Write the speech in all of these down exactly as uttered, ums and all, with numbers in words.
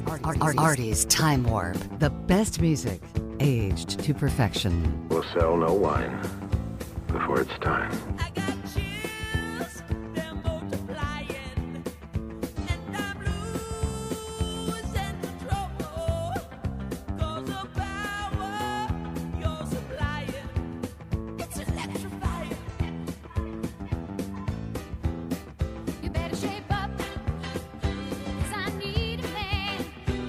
Artie's Time Warp. The best music, aged to perfection. We'll sell no wine before it's time. I got chills, they're multiplying, and I'm losing control. 'Cause the power you're supplying, it's electrifying. You better shape up, 'cause I need a man.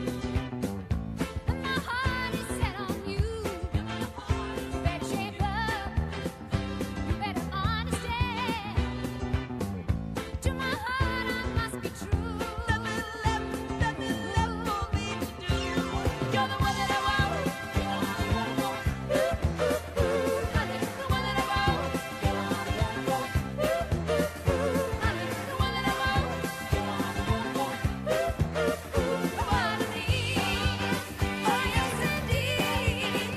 And my heart is set on you. You better shape up, you better understand. To my heart I must be true. Nothing left, nothing left for me to do. You're the one that I want. Honey, the one that I want. Honey, the one that I want. I wanna be, oh yes indeed.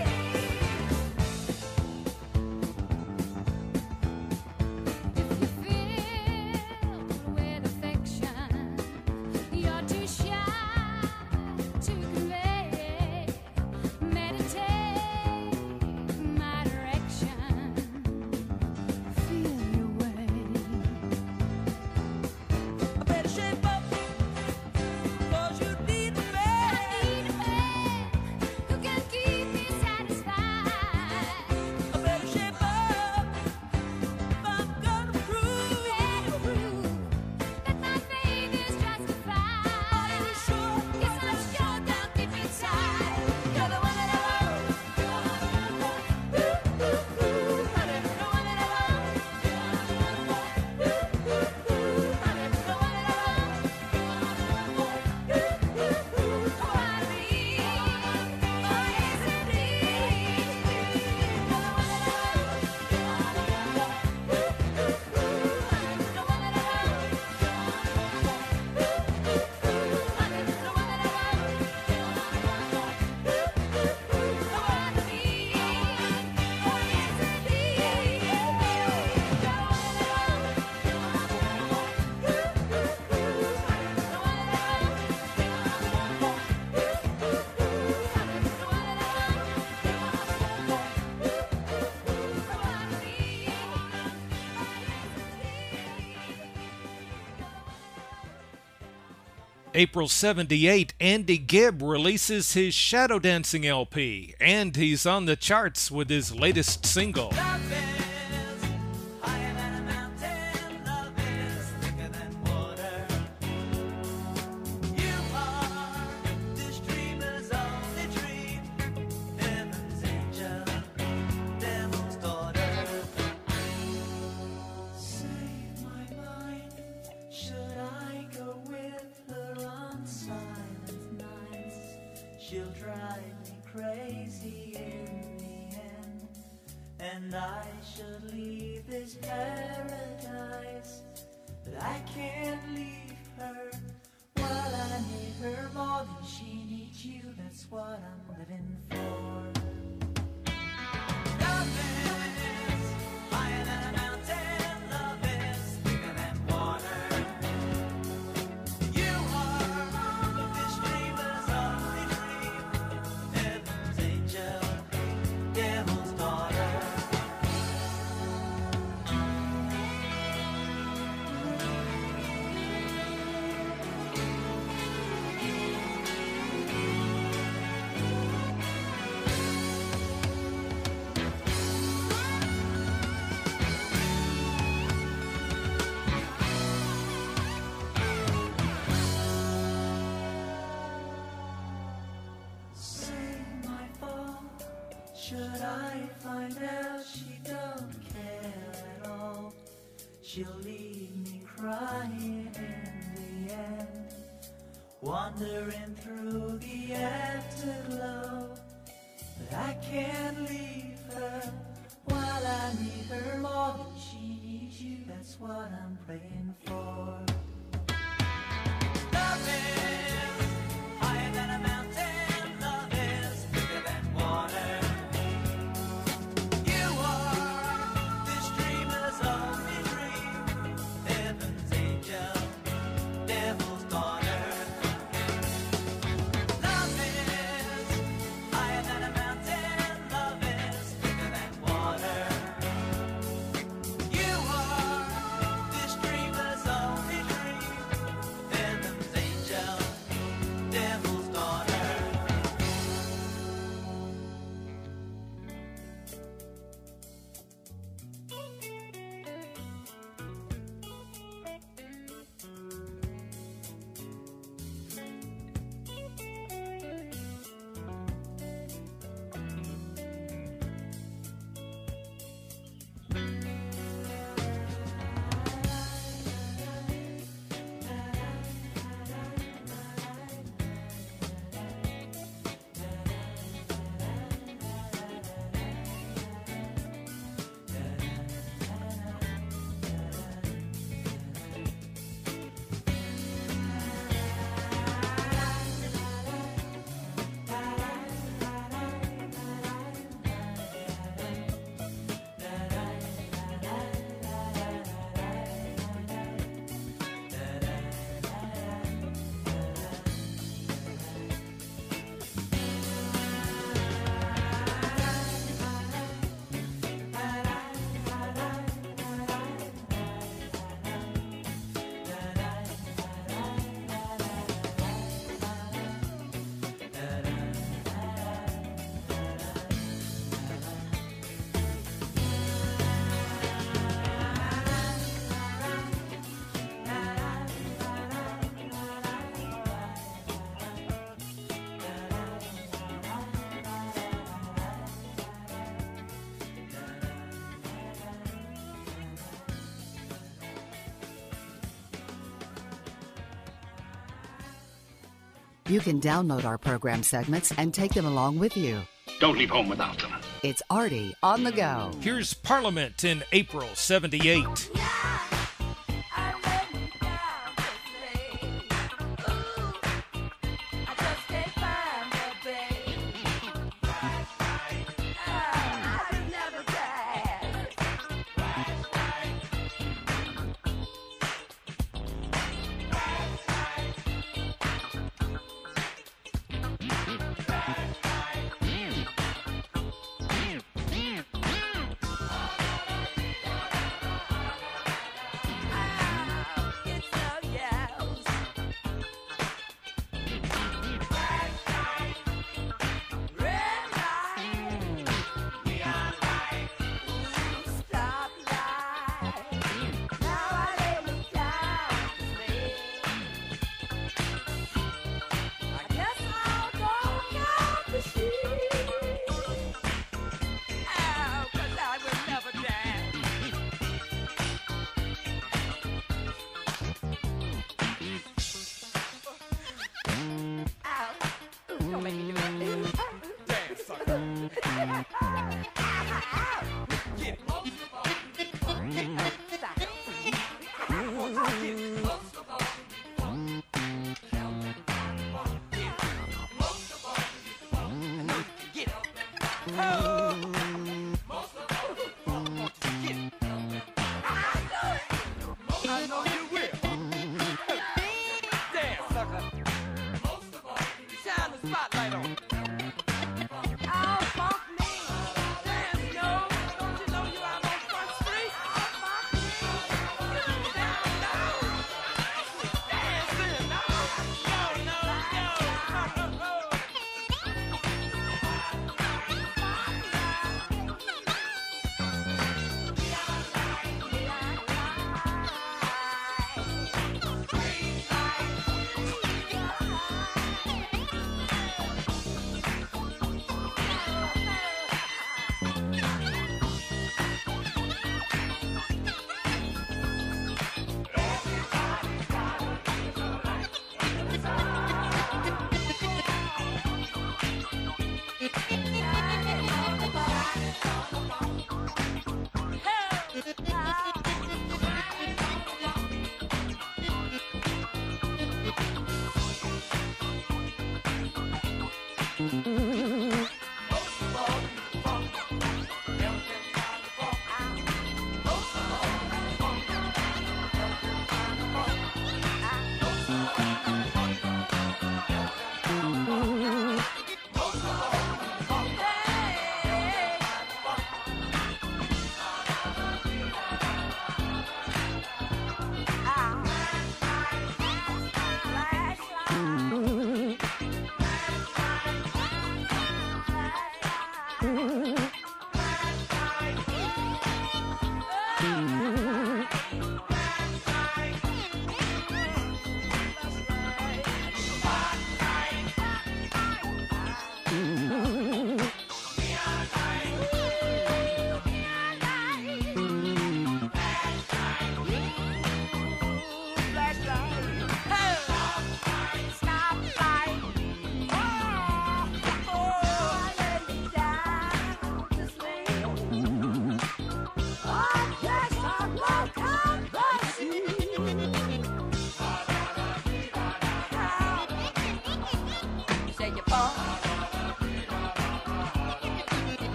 If you feel with affection, you're too shy to convey. Meditate my direction. Feel your way. I better shape up, 'cause you need a I man. need a man who can keep me satisfied. I better shape up if I'm gonna prove. Better prove that my faith is justified. Are you sure? Yes, I'm sure down deep inside. You're the one that I want. Honey, the one that I want. Honey, the one that I want. I wanna be, oh yes indeed. You're the one that I want. The one that I want. Honey, the one that I want. I wanna be, oh yes indeed. You're the one that I want. The one that I April seventy-eight, Andy Gibb releases his Shadow Dancing L P, and he's on the charts with his latest single. Love is higher than a mountain. Love is thicker than water. You are this dreamer's only dream. Heaven's angel, devil's daughter. Save my mind. Should I go with her on silent nights? She'll drive me crazy in the end. And I should leave this paradise, but I can't leave her. While I need her more than she needs you, that's what I'm living for. Love is higher than a mountain. Love is thicker than water. You are this dreamer's only dream. Heaven's angel, devil's daughter. Say my fault. Should I find out she don't care at all? She'll leave me crying in the end, wandering through the afterglow. But I can't leave her while I need her more than she needs you. That's what I'm praying for. Love is higher than a mountain. Love is thicker than water. You are this dreamer's only dream. Heaven's angel, devil's daughter. You can download our program segments and take them along with you. Don't leave home without them. It's Artie on the go. Here's Parliament in April seventy-eight.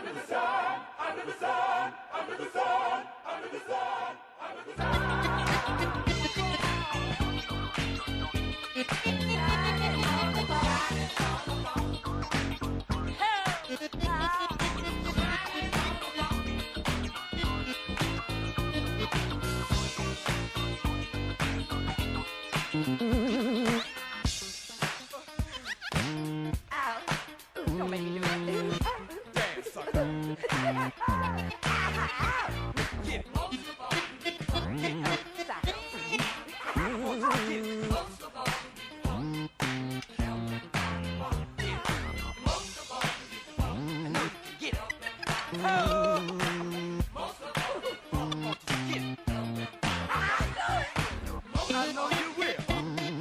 I know you will.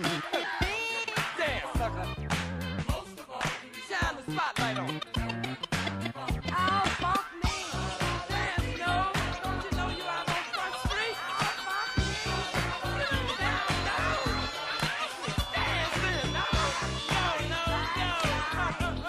Damn, sucker. Shine the spotlight on. Oh, fuck me. Damn, you know. Don't you know you're out on Front Street? Oh, fuck me. Down, down. Dancing. No, no, no, no.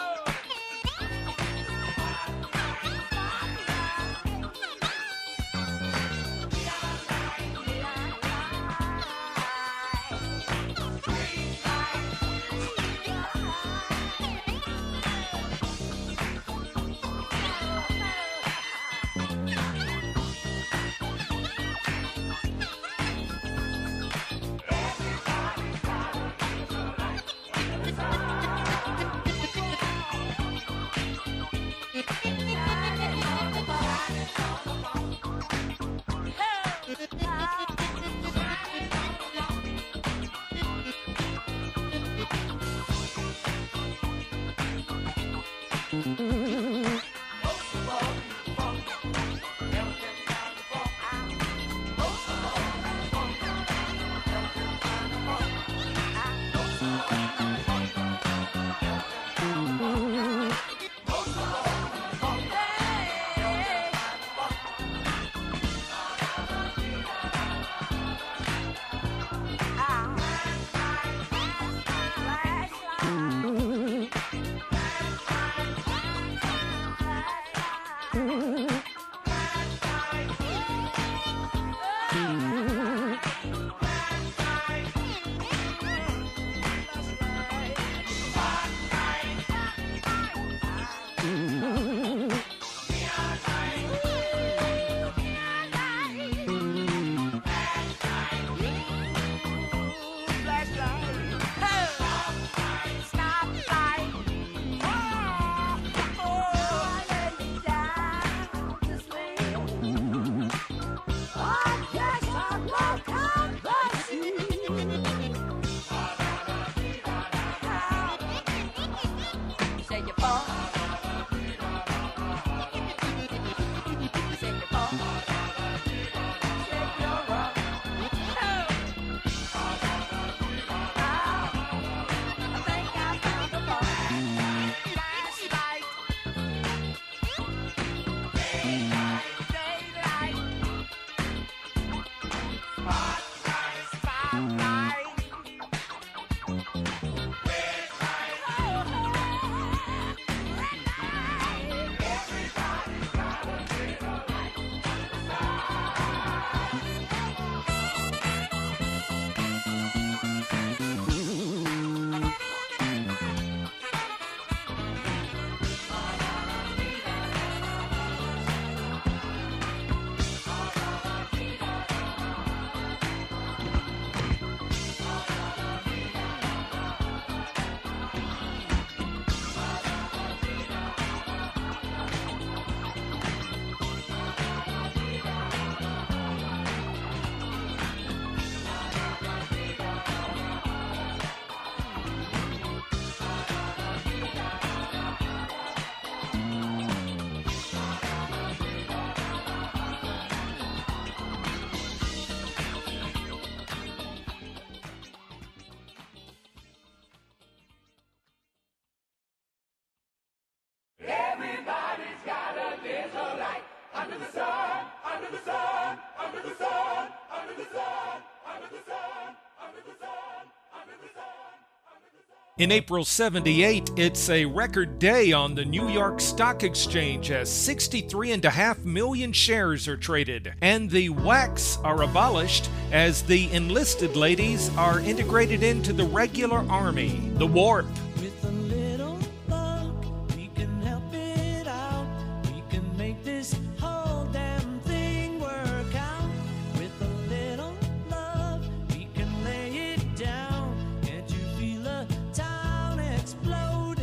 Under the sun, under the sun, under the sun, under the sun. In April seventy-eight, it's a record day on the New York Stock Exchange as sixty-three point five million shares are traded, and the W A Cs are abolished as the enlisted ladies are integrated into the regular army. The Warp. With a little luck, we can help it out. We can make this whole damn thing work out. With a little love, we can lay it down. Can't you feel a town exploding?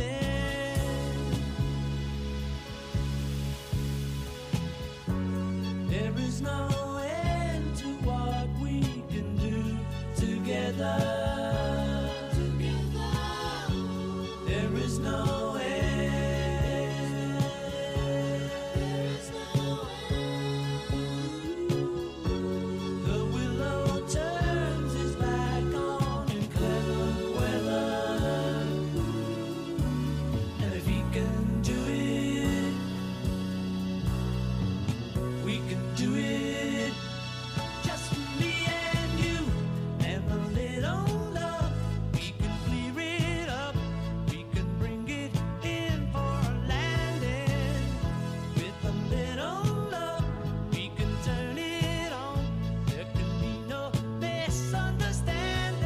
There is no end to what we can do together. There is no end. There is no end. The willow turns his back on in clever weather, and if he can do it, we can do it. Just me and you and a little love. We can clear it up. We can bring it in for a landing. With a little love, we can turn it on. There can be no misunderstanding.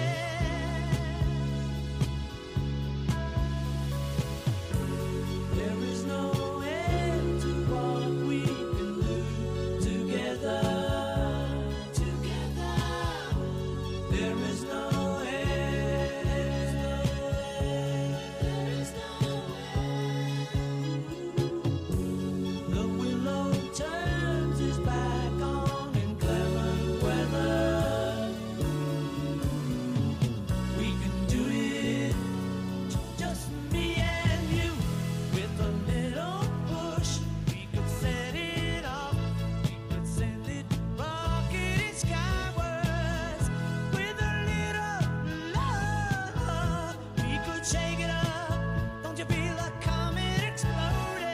There is no end to what we can do together. Together. There is no end. There is no end. The willow turns his back on in clever weather. We can do it. Just me and you. With a little push, we could set it off. We could send it rocketing skywards. With a little love, we could shake it up. Don't you feel a comet exploding?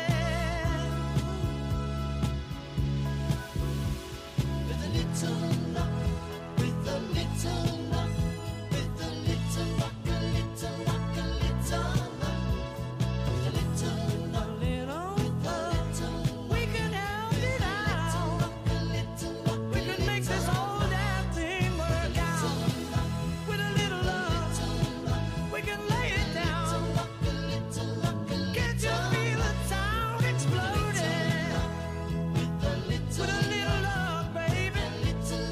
With a little luck, with a little luck, with a little luck, a little luck, a little luck. With a little luck, a little, we can help it out. We can make this whole damn thing work out. With a little love, we can lay it down. Can't you feel a town exploding? With a little love, baby.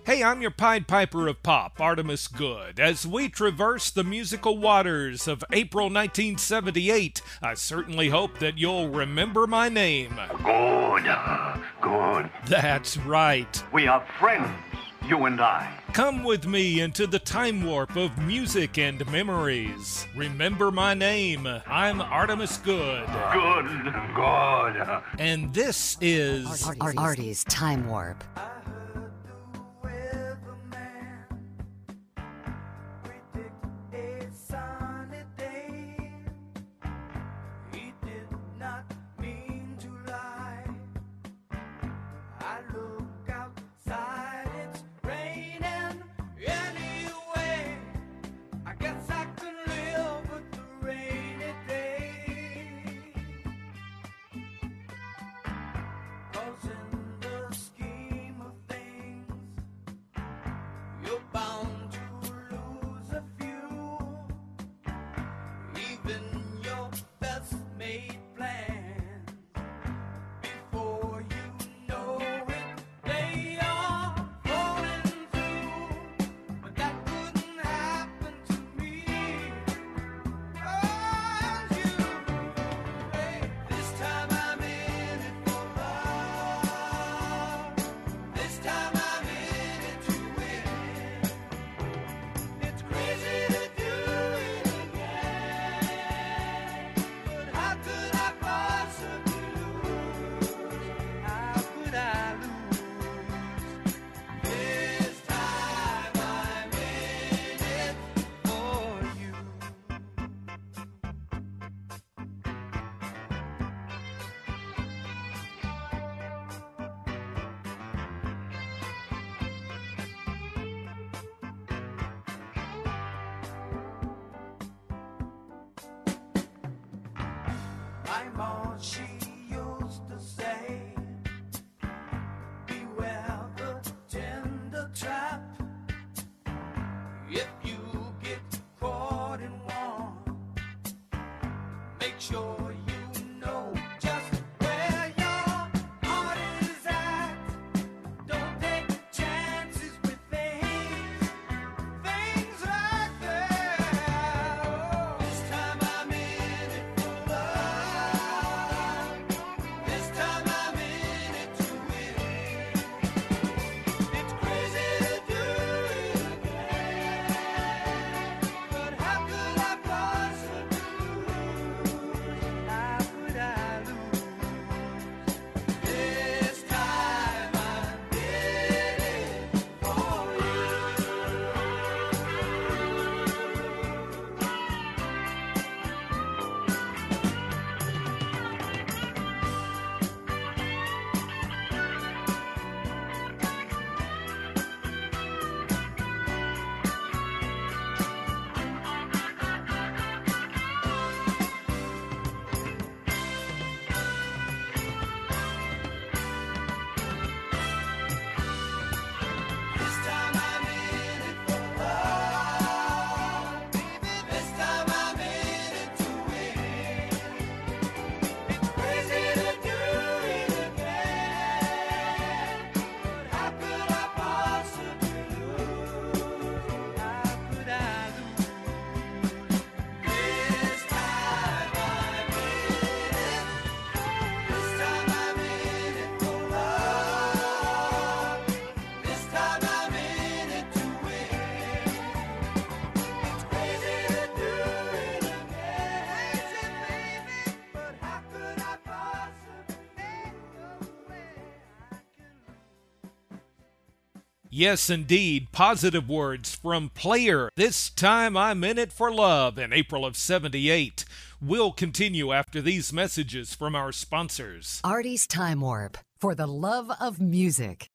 Hey, I'm your Pied Piper of Pop, Artemis Good. As we traverse the musical waters of April nineteen seventy-eight, I certainly hope that you'll remember my name. Good, good. That's right. We are friends, you and I. Come with me into the time warp of music and memories. Remember my name. I'm Artemis Good. Good, good. And this is Ar- Ar- Artie's Time Warp. I'm all she used to say. Beware the tender trap. If you get caught in one, make sure you know just where your heart is at. Don't take chances with things, things like that. Oh, this time I'm in it for love. This time I'm in it to win. It's crazy to do it again, but how could I possibly lose? How could I lose? This time I did it for you. This time I'm in it for love. This time I'm in it to win. It's crazy to do it again, but how could I possibly lose? How could I lose? This time I'm in it. This time I'm in it for love. This time I'm in it to win. It's crazy to do it again, baby, but how could I possibly lose? Yes, indeed, positive words from Player. This time I'm in it for love in April of seventy-eight. We'll continue after these messages from our sponsors. Artie's Time Warp. For the love of music.